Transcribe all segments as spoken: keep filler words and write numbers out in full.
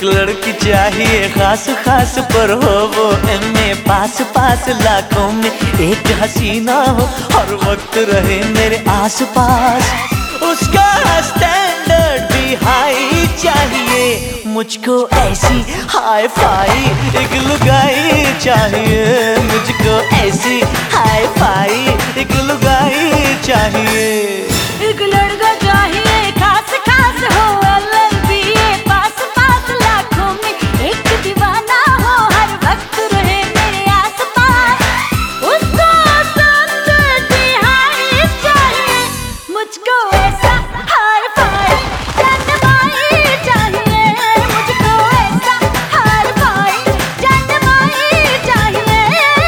लड़की चाहिए खास खास पर हो वो एमए पास पास, लाखों में एक हसीना हो हर वक्त रहे मेरे आस पास। उसका स्टैंडर्ड भी हाई चाहिए, मुझको ऐसी हाई फाई एक लुगाई चाहिए। मुझको ऐसी हाई फाई एक लुगाई चाहिए। एक लड़का चाहिए खास खास हो, L L B pass pass, लाखों में एक दीवाना हो हर वक्त रहे मेरे आस पास। उसको स्टैंडर्ड भी हाई चाहिए, मुझको ऐसा हाई फाई जनमाई चाहिए। मुझको ऐसा हाई फाई जनमाई चाहिए।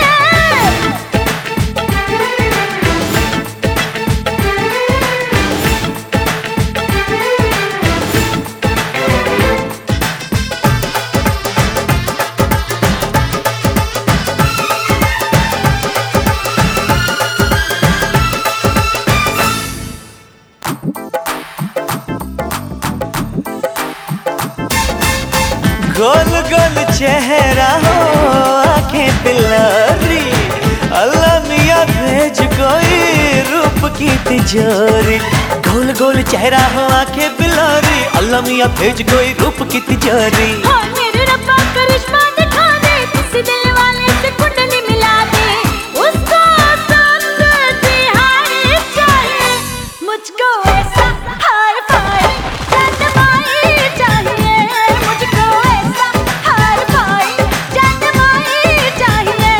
गोल गोल चेहरा हो आंखें बिलारी, अल्लाह मियाँ भेज कोई रूप की तिजोरी। गोल गोल चेहरा हो आंखें बिलारी, अल्लाह मियाँ भेज कोई रूप की तिजोरी। हाँ मेरे रब्बा करिश्मा दिखा दे, किसी दिल वाले से कुंडली मिला दे। उसको स्टैंडर्ड भी हाई चाहिए, मुझको ऐसा हाई फाई जनमाई चाहिए। मुझको ऐसा हाई फाई जनमाई चाहिए।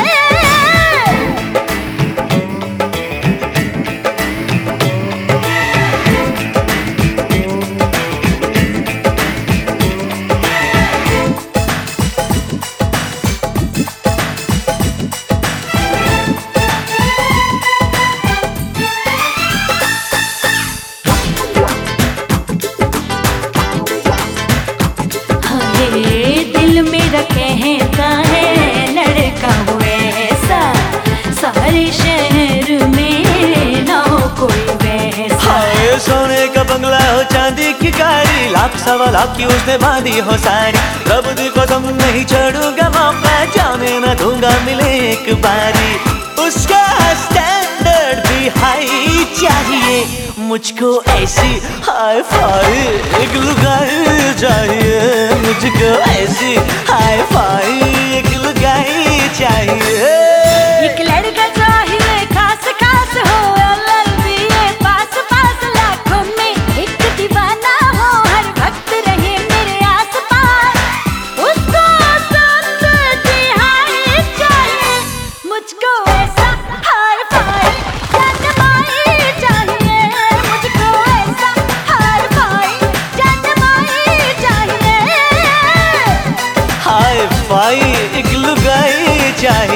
दिल मेरा कहता है लड़का हो ऐसा, सारे शहर में ना हो कोई वैसा। हाय सोने का बंगला हो चांदी की गाड़ी, लाख सवा लाख की उसने बांधी हो सारी। रब दी कसम नहीं छोड़ूंगा मौका, जाने न दूंगा मिले एक बारी। उसका स्टैंडर्ड भी हाई चाहिए, मुझको ऐसी हाई फाई एक लुगाई चाहिए। मुझको ऐसी हाई फाई एक लुगाई चाहिए। एक लड़का चाहिए खास खास हो, L L B pass pass, लाखों में एक दीवाना हो हर वक्त रहे मेरे आस पास। उसको स्टैंडर्ड भी हाई चाहिए, मुझको ऐसा हाई फाई जनमाई चाहिए। मुझको ऐसा हाई फाई जनमाई चाहिए। हाई फाई एक लुगाई चाहिए।